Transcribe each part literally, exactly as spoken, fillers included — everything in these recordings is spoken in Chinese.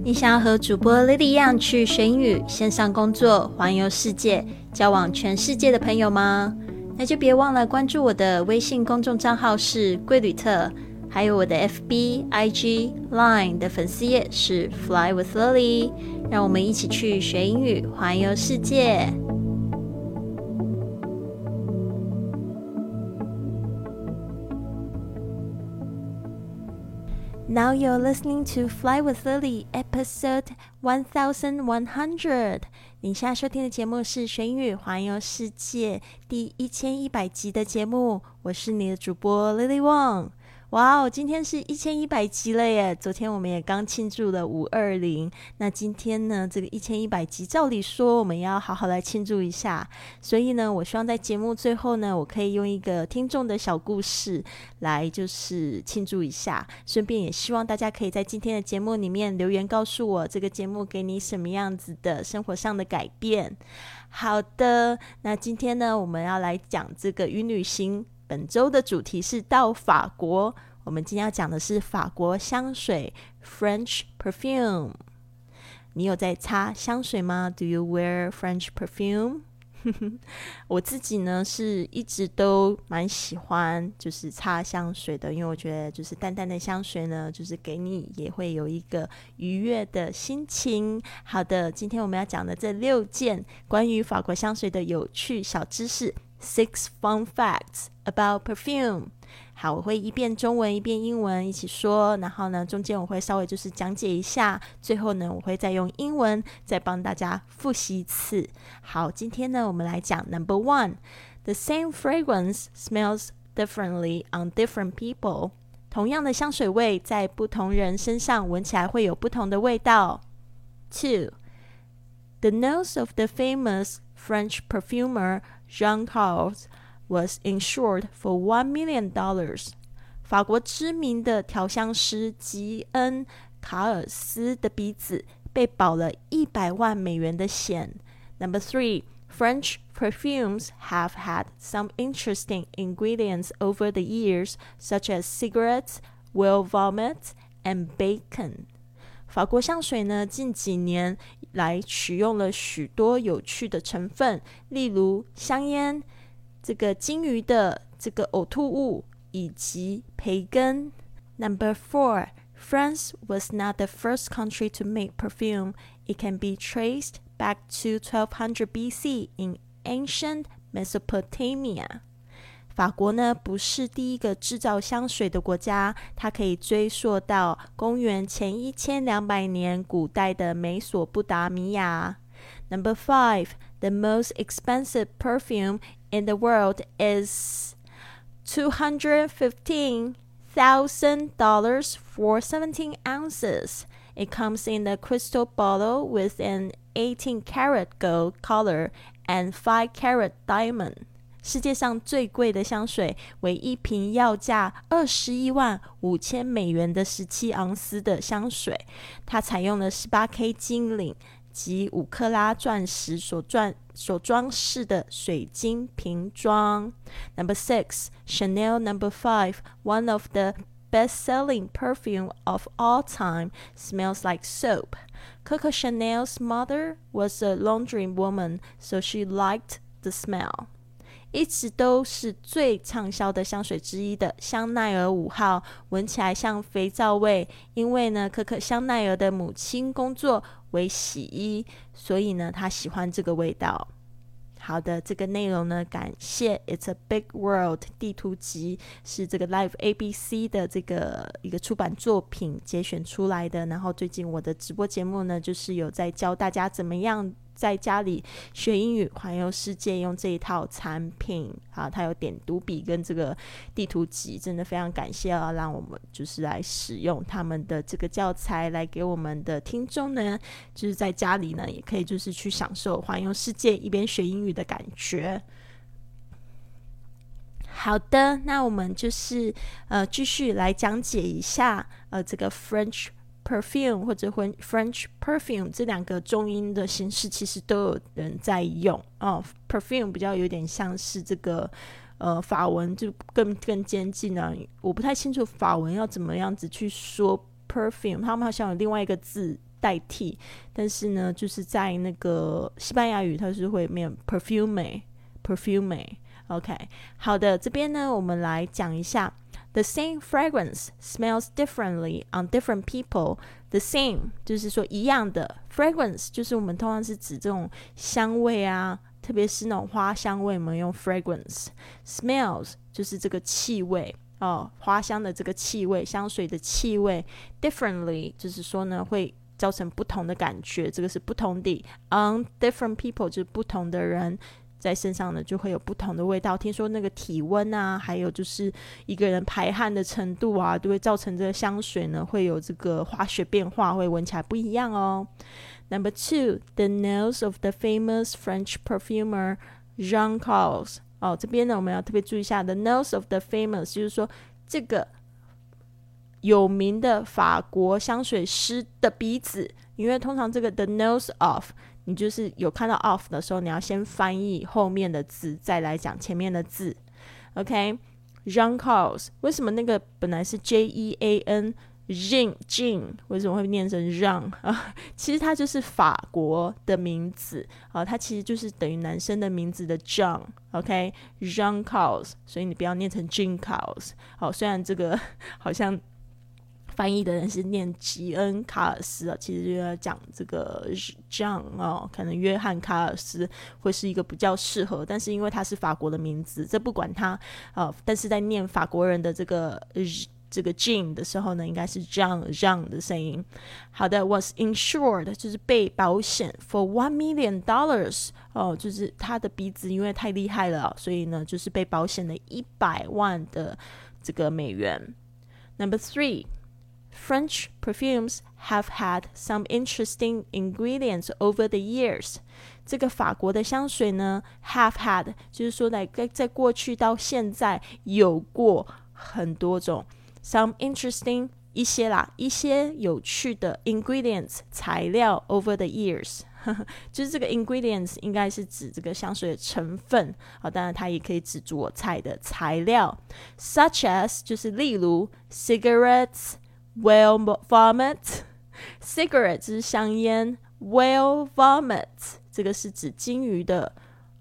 你想要和主播 Lily 一样去学英语、线上工作、环游世界、交往全世界的朋友吗？那就别忘了关注我的微信公众账号是贵旅特，还有我的 F B、I G、Line 的粉丝页是 Fly with Lily， 让我们一起去学英语、环游世界。Now you're listening to Fly with Lily, episode one thousand one hundred. 你现在收听的节目是学英语环游世界第一千一百集的节目，我是你的主播 Lily Wong。哇哦，今天是一千一百集了耶！昨天我们也刚庆祝了五二零，那今天呢，这个一千一百集，照理说我们要好好来庆祝一下。所以呢，我希望在节目最后呢，我可以用一个听众的小故事来就是庆祝一下，顺便也希望大家可以在今天的节目里面留言告诉我，这个节目给你什么样子的生活上的改变。好的，那今天呢，我们要来讲这个云旅行。本周的主题是到法国，我们今天要讲的是法国香水 French perfume。 你有在擦香水吗？ Do you wear French perfume？ 我自己呢是一直都蛮喜欢就是擦香水的，因为我觉得就是淡淡的香水呢，就是给你也会有一个愉悦的心情。好的，今天我们要讲的这六件关于法国香水的有趣小知识，Six fun facts about perfume。 好，我会一遍中文一遍英文一起说，然后呢中间我会稍微就是讲解一下，最后呢我会再用英文再帮大家复习一次。好，今天呢我们来讲 Number one， The same fragrance smells differently on different people。 同样的香水味在不同人身上闻起来会有不同的味道。 Two， The nose of the famous French perfumer Jean Carles was insured for one million dollars。 法国知名的调香师吉恩·卡尔斯的鼻子被保了一百万美元的险。 Number three, French perfumes have had some interesting ingredients over the years, such as cigarettes, whale vomit, and bacon。 法国香水呢近几年来取用了许多有趣的成分，例如香烟、这个鲸鱼的这个呕吐物以及培根。 Number four, France was not the first country to make perfume. It can be traced back to twelve hundred B C in ancient Mesopotamia。 法国呢不是第一个制造香水的国家，它可以追溯到公元前一千两百年古代的美索不达米亚。 Number five, the most expensive perfume in the world is two hundred fifteen thousand dollars for seventeen ounces. It comes in a crystal bottle with an eighteen karat gold color and five karat diamond。 世界上最贵的香水为一瓶要价二十一万五千美元的十七盎司的香水，它采用了 十八K 金领及五克拉钻石所装所装饰的水晶瓶装。 Number six, Chanel Number five, one of the best-selling perfume of all time, smells like soap. Coco Chanel's mother was a laundry woman, so she liked the smell。 一直都是最畅销的香水之一的香奈儿五号，闻起来像肥皂味，因为呢可可香奈儿的母亲工作为洗衣，所以呢她喜欢这个味道。好的，这个内容呢感谢 It's a Big World 地图集，是这个 Live A B C 的这个一个出版作品节选出来的。然后最近我的直播节目呢就是有在教大家怎么样在家里学英语环游世界，用这一套产品啊，它有点读笔跟这个地图集，真的非常感谢要让我们就是来使用他们的这个教材，来给我们的听众呢就是在家里呢也可以就是去享受环游世界一边学英语的感觉。好的，那我们就是呃继续来讲解一下呃这个 French perfume 或者 French perfume 这两个中音的形式其实都有人在用哦。perfume 比较有点像是这个呃法文就更更接近了，我不太清楚法文要怎么样子去说 perfume， 他们好像有另外一个字代替，但是呢就是在那个西班牙语它是会念 perfume perfume OK 好的，这边呢我们来讲一下 The same fragrance smells differently on different people. The same 就是说一样的， fragrance 就是我们通常是指这种香味啊，特别是那种花香味我们用 fragrance. Smells 就是这个气味哦，花香的这个气味，香水的气味。 Differently 就是说呢会造成不同的感觉，这个是不同的。 On different people 就是不同的人在身上呢就会有不同的味道。听说那个体温啊，还有就是一个人排汗的程度啊，都会造成这个香水呢会有这个化学变化，会闻起来不一样哦。Number two, the nose of the famous French perfumer Jean Carles. 哦，这边呢我们要特别注意一下 the nose of the famous 就是说这个有名的法国香水师的鼻子，因为通常这个 the nose of你就是有看到 of 的时候，你要先翻译后面的字，再来讲前面的字。 OK Jean Carles 为什么那个本来是 J E A N Jean Jean 为什么会念成 Jean 啊？其实它就是法国的名字啊，它其实就是等于男生的名字的 John OK Jean Carles 所以你不要念成 Jean Carles 好，虽然这个好像翻译的人是念吉恩卡尔斯、啊、其实就要讲这个 John、哦、可能约翰卡尔斯会是一个比较适合，但是因为他是法国的名字，这不管他、呃、但是在念法国人的这个这个 Jean 的时候呢，应该是 Jean Jean 的声音。好的 was insured 就是被保险 for one million dollars、哦、就是他的鼻子因为太厉害了，所以呢就是被保险了一百万的这个美元。 Number three, French perfumes have had some interesting ingredients over the years. 这个法国的香水呢 have had 就是说在在过去到现在有过很多种 some interesting 一些啦，一些有趣的 ingredients 材料 over the years 就是这个 ingredients 应该是指这个香水的成分、哦、当然它也可以指做菜的材料 such as 就是例如 cigarettes whale vomit cigarette 就是香烟 whale vomit 这个是指鲸鱼的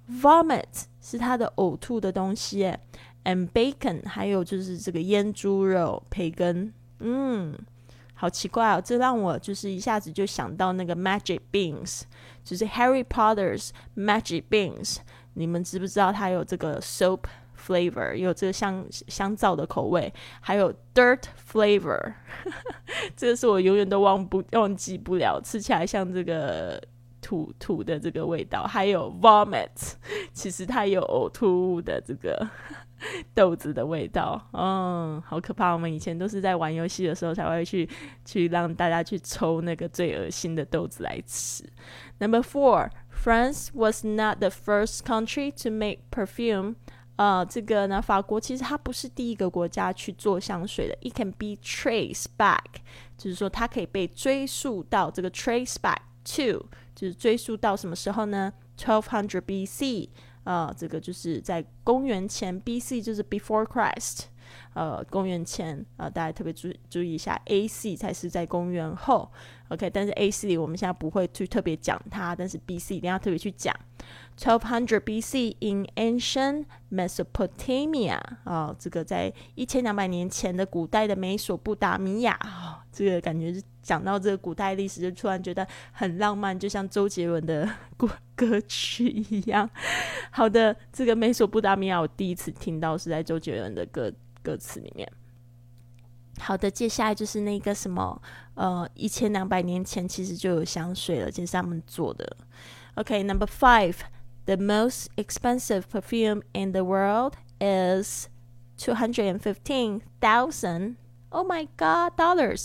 vomit 是它的呕吐的东西耶 and bacon 还有就是这个腌猪肉培根。嗯，好奇怪哦，这让我就是一下子就想到那个 Magic Beans 就是 Harry Potter's Magic Beans， 你们知不知道它有这个 soap flavor 有这个香香皂的口味，还有 dirt flavor 这个是我永远都忘不忘记不了，吃起来像这个土土的这个味道。还有 vomit 其实它有呕吐物的这个豆子的味道。嗯，好可怕，我们以前都是在玩游戏的时候才会去去让大家去抽那个最恶心的豆子来吃。 Number four, France was not the first country to make perfume。呃，这个呢，法国其实它不是第一个国家去做香水的。It can be traced back， 就是说它可以被追溯到这个 trace back to， 就是追溯到什么时候呢 twelve hundred B C， 呃，这个就是在公元前 B C 就是 before Christ， 呃，公元前，呃，大家特别注注意一下 A C 才是在公元后 OK， 但是 A C 我们现在不会去特别讲它，但是 B C 一定要特别去讲。twelve hundred B C in ancient Mesopotamia、哦、这个在一千两百年前的古代的美索不达米亚、哦、这个感觉讲到这个古代历史就突然觉得很浪漫，就像周杰伦的歌曲一样。好的，这个美索不达米亚我第一次听到是在周杰伦的歌歌词里面。好的，接下来就是那个什么呃，一千两百年前其实就有香水了，这是他们做的。Okay, number five, the most expensive perfume in the world is two hundred fifteen thousand, oh my god, dollars.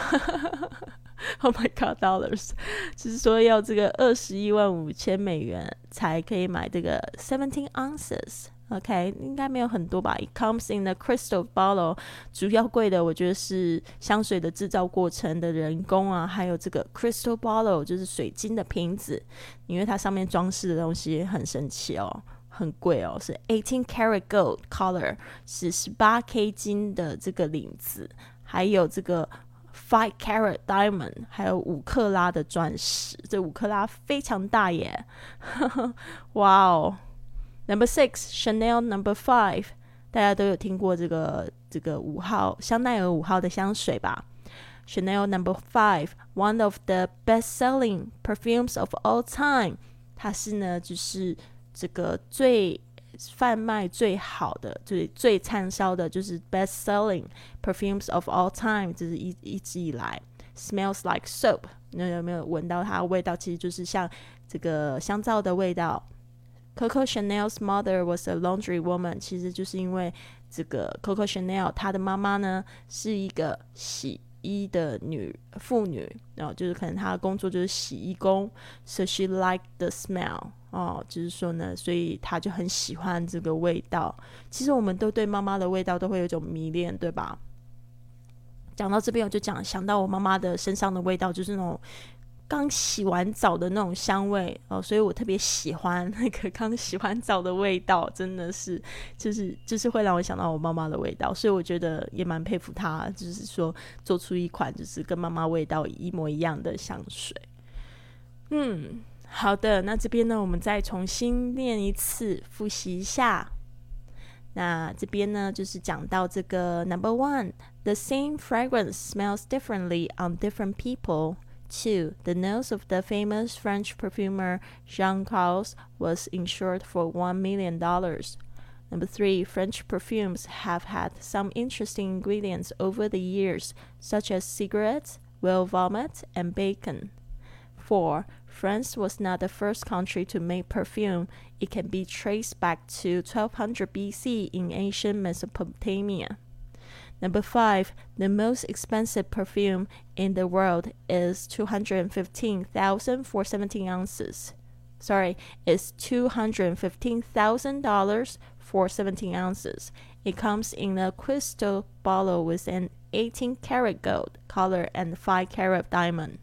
Oh my god, dollars. 就是说要这个二十一万五千美元才可以买这个seventeen ounces。OK， 应该没有很多吧。It comes in a crystal bottle， 主要贵的我觉得是香水的制造过程的人工啊，还有这个 crystal bottle 就是水晶的瓶子，因为它上面装饰的东西很神奇哦，很贵哦，是eighteen karat gold color， 是十八 K 金的这个领子，还有这个 five carat diamond， 还有五克拉的钻石，这五克拉非常大耶哇哦。Number six, Chanel Number Five， 大家都有听过这个这个五号香奈儿五号的香水吧？ Chanel Number Five, one of the best-selling perfumes of all time， 它是呢就是这个最贩卖最好的，最最畅销的，就是 best-selling perfumes of all time， 这是一一直以来 smells like soap， 那有没有闻到它的味道？其实就是像这个香皂的味道。Coco Chanel's mother was a laundry woman， 其实就是因为这个 Coco Chanel 她的妈妈呢是一个洗衣的女妇女，然后就是可能她的工作就是洗衣工 ，so she liked the smell， 哦，就是说呢，所以她就很喜欢这个味道。其实我们都对妈妈的味道都会有一种迷恋，对吧？讲到这边，我就讲想到我妈妈的身上的味道，就是那种刚洗完澡的那种香味哦，所以我特别喜欢那个刚洗完澡的味道，真的是就是就是会让我想到我妈妈的味道，所以我觉得也蛮佩服她，就是说做出一款就是跟妈妈味道一模一样的香水。嗯，好的，那这边呢，我们再重新念一次，复习一下。那这边呢，就是讲到这个 Number one, the same fragrance smells differently on different people.Two, the nose of the famous French perfumer Jean Charles was insured for one million dollars. Number three, French perfumes have had some interesting ingredients over the years, such as cigarettes, whale vomit, and bacon. Four, France was not the first country to make perfume. It can be traced back to twelve hundred B C in ancient Mesopotamia.Number five, the most expensive perfume in the world is two hundred fifteen thousand for seventeen ounces. Sorry, it's two hundred fifteen thousand dollars for seventeen ounces. It comes in a crystal bottle with an eighteen karat gold color and five carat diamond.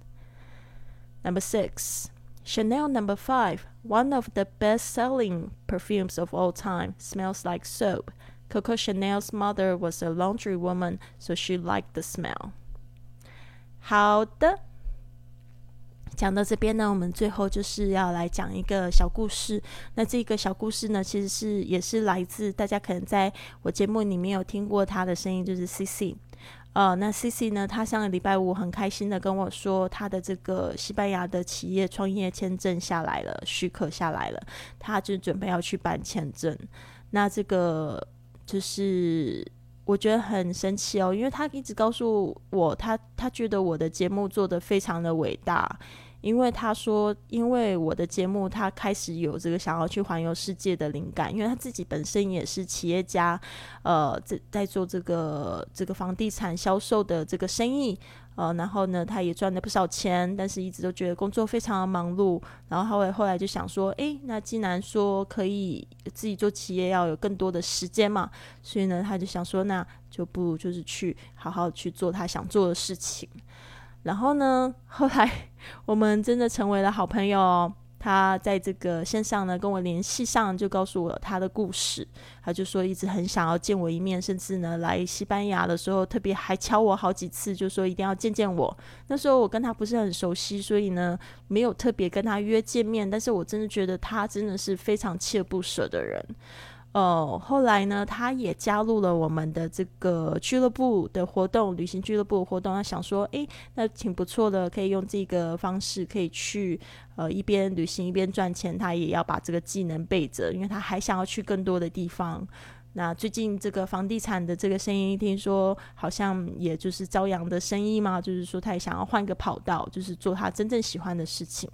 Number six, Chanel Number Five, one of the best-selling perfumes of all time, smells like soap.Coco Chanel's mother was a laundry woman, so she liked the smell. 好的，讲到这边呢，我们最后就是要来讲一个小故事。那这个小故事呢，其实是也是来自大家可能在我节目里面有听过她的声音，就是 C C。呃，那 C C 呢，她上个礼拜五很开心的跟我说，她的这个西班牙的企业创业签证下来了，许可下来了，她就准备要去办签证。那这个就是我觉得很神奇哦，因为他一直告诉我他他觉得我的节目做得非常的伟大，因为他说因为我的节目他开始有这个想要去环游世界的灵感，因为他自己本身也是企业家，呃在做这个这个房地产销售的这个生意，呃，然后呢他也赚了不少钱，但是一直都觉得工作非常的忙碌，然后后来后来就想说，诶，那既然说可以自己做企业要有更多的时间嘛，所以呢他就想说那就不如就是去好好去做他想做的事情。然后呢后来我们真的成为了好朋友哦，他在这个线上呢跟我联系上，就告诉我他的故事。他就说一直很想要见我一面，甚至呢来西班牙的时候特别还敲我好几次，就说一定要见见我。那时候我跟他不是很熟悉，所以呢没有特别跟他约见面，但是我真的觉得他真的是非常锲而不舍的人。哦，后来呢他也加入了我们的这个俱乐部的活动，旅行俱乐部的活动。他想说诶那挺不错的，可以用这个方式可以去呃一边旅行一边赚钱，他也要把这个技能备着，因为他还想要去更多的地方。那最近这个房地产的这个生意听说好像也就是朝阳的生意嘛，就是说他也想要换个跑道，就是做他真正喜欢的事情。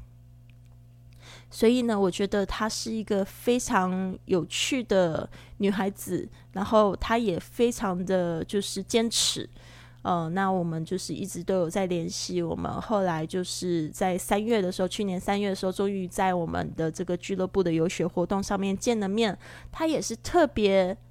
所以呢我觉得她是一个非常有趣的女孩子，然后她也非常的就是坚持。呃，那我们就是一直都有在联系，我们后来就是在三月的时候，去年三月的时候终于在我们的这个俱乐部的游学活动上面见了面。她也是特别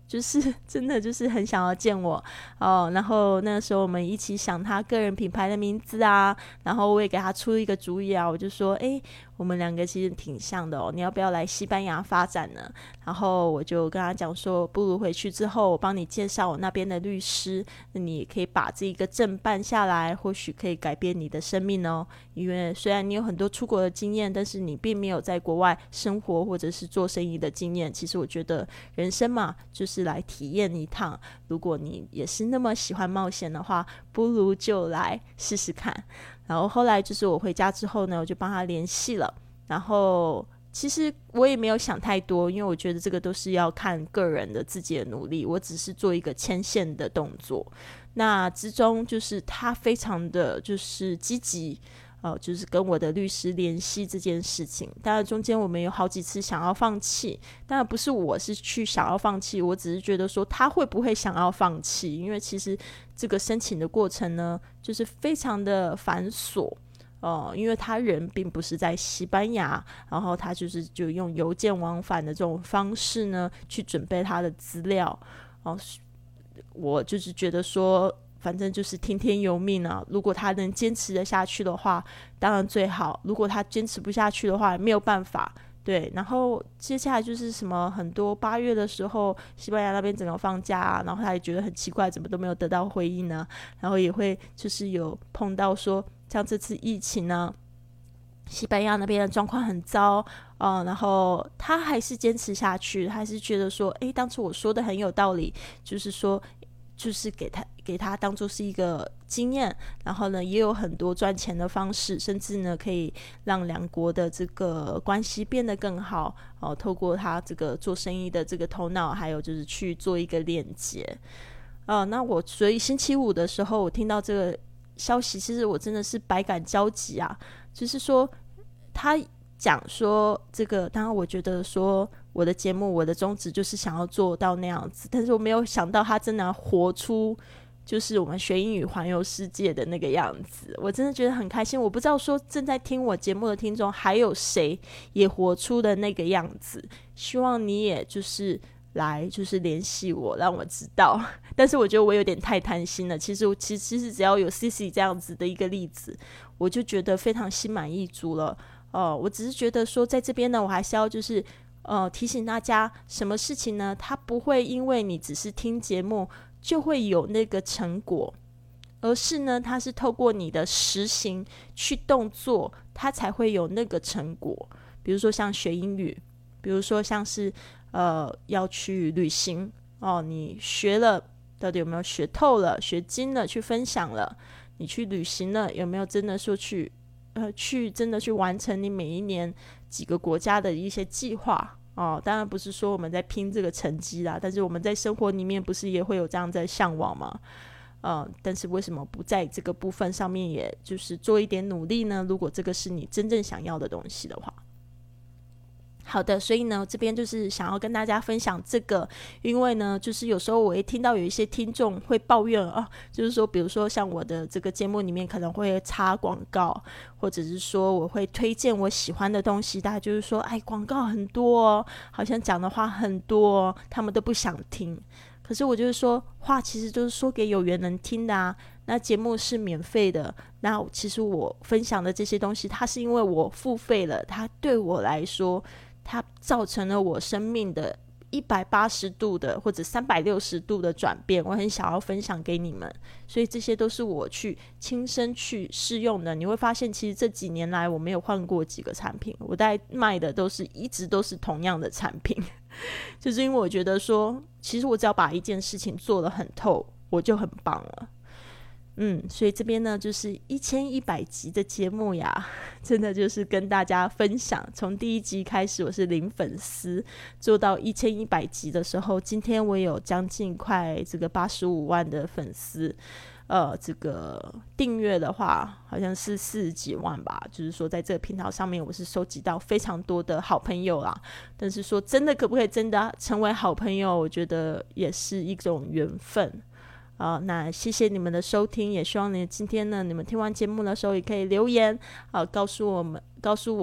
就是真的就是很想要见我哦。然后那时候我们一起想他个人品牌的名字啊，然后我也给他出一个主意啊，我就说诶，我们两个其实挺像的哦，你要不要来西班牙发展呢？然后我就跟他讲说，不如回去之后我帮你介绍我那边的律师，那你也可以把这一个证办下来，或许可以改变你的生命哦。因为虽然你有很多出国的经验，但是你并没有在国外生活或者是做生意的经验。其实我觉得人生嘛，就是来体验一趟，如果你也是那么喜欢冒险的话，不如就来试试看。然后后来就是我回家之后呢，我就帮他联系了，然后其实我也没有想太多，因为我觉得这个都是要看个人的自己的努力，我只是做一个牵线的动作。那之中就是他非常的就是积极呃，就是跟我的律师联系这件事情。当然中间我们有好几次想要放弃，当然不是我是去想要放弃，我只是觉得说他会不会想要放弃，因为其实这个申请的过程呢就是非常的繁琐呃，因为他人并不是在西班牙，然后他就是就用邮件往返的这种方式呢去准备他的资料。哦，我就是觉得说反正就是听天由命啊，如果他能坚持得下去的话当然最好，如果他坚持不下去的话没有办法。对，然后接下来就是什么很多八月的时候西班牙那边整个放假啊，然后他也觉得很奇怪怎么都没有得到回应啊，然后也会就是有碰到说像这次疫情呢、啊，西班牙那边的状况很糟呃，然后他还是坚持下去，他还是觉得说诶，当初我说的很有道理，就是说就是给他给他当作是一个经验，然后呢也有很多赚钱的方式，甚至呢可以让两国的这个关系变得更好哦、呃，透过他这个做生意的这个头脑，还有就是去做一个链接呃，那我所以星期五的时候我听到这个消息，其实我真的是百感交集啊。就是说他讲说这个，当然我觉得说我的节目我的宗旨就是想要做到那样子，但是我没有想到他真的活出就是我们学英语环游世界的那个样子，我真的觉得很开心。我不知道说正在听我节目的听众还有谁也活出的那个样子，希望你也就是来就是联系我让我知道。但是我觉得我有点太贪心了，其实其实其实只要有 Cici 这样子的一个例子我就觉得非常心满意足了。呃，我只是觉得说在这边呢我还是要就是呃提醒大家什么事情呢，它不会因为你只是听节目就会有那个成果，而是呢它是透过你的实行去动作它才会有那个成果。比如说像学英语，比如说像是呃要去旅行哦，你学了到底有没有学透了学精了去分享了，你去旅行了有没有真的说去呃去真的去完成你每一年几个国家的一些计划哦，当然不是说我们在拼这个成绩啦，但是我们在生活里面不是也会有这样在向往吗？呃，但是为什么不在这个部分上面也就是做一点努力呢？如果这个是你真正想要的东西的话。好的，所以呢这边就是想要跟大家分享这个，因为呢就是有时候我会听到有一些听众会抱怨啊，就是说比如说像我的这个节目里面可能会插广告，或者是说我会推荐我喜欢的东西，大家就是说哎广告很多哦，好像讲的话很多哦，他们都不想听。可是我就是说话其实就是说给有缘人听的啊，那节目是免费的，那其实我分享的这些东西它是因为我付费了，它对我来说它造成了我生命的一百八十度的或者三百六十度的转变，我很想要分享给你们，所以这些都是我去亲身去试用的。你会发现其实这几年来我没有换过几个产品，我在卖的都是一直都是同样的产品就是因为我觉得说其实我只要把一件事情做得很透我就很棒了。嗯，所以这边呢就是一千一百集的节目呀，真的就是跟大家分享，从第一集开始我是零粉丝，做到一千一百集的时候，今天我有将近快这个八十五万的粉丝，呃，这个订阅的话好像是四十几万吧，就是说在这个频道上面我是收集到非常多的好朋友啦。但是说真的可不可以真的成为好朋友，我觉得也是一种缘分。Uh, 那谢谢你们的收听，也希望你今天呢你们听完节目的时候也可以留言、uh, 告诉我们告诉我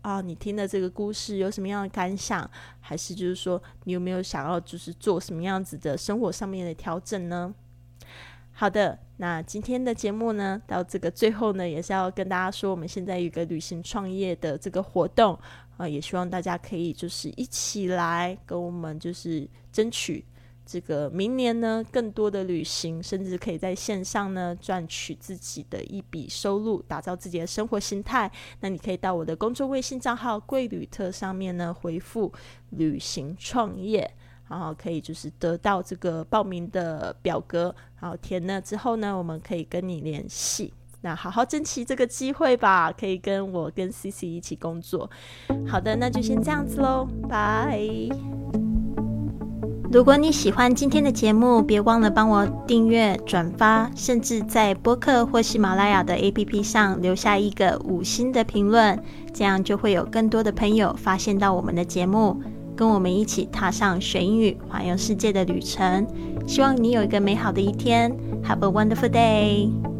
啊，你听了这个故事有什么样的感想，还是就是说你有没有想要就是做什么样子的生活上面的调整呢？好的，那今天的节目呢，到这个最后呢，也是要跟大家说，我们现在有一个旅行创业的这个活动，呃，也希望大家可以就是一起来跟我们就是争取这个明年呢更多的旅行，甚至可以在线上呢赚取自己的一笔收入，打造自己的生活形态。那你可以到我的公众微信账号贵旅特上面呢回复旅行创业，然后可以就是得到这个报名的表格，然后填了之后呢，我们可以跟你联系。那好好珍惜这个机会吧，可以跟我跟 C C 一起工作。好的，那就先这样子咯，拜。如果你喜欢今天的节目，别忘了帮我订阅、转发，甚至在播客或喜马拉雅的 A P P 上留下一个五星的评论，这样就会有更多的朋友发现到我们的节目，跟我们一起踏上学英语环游世界的旅程。希望你有一个美好的一天。Have a wonderful day!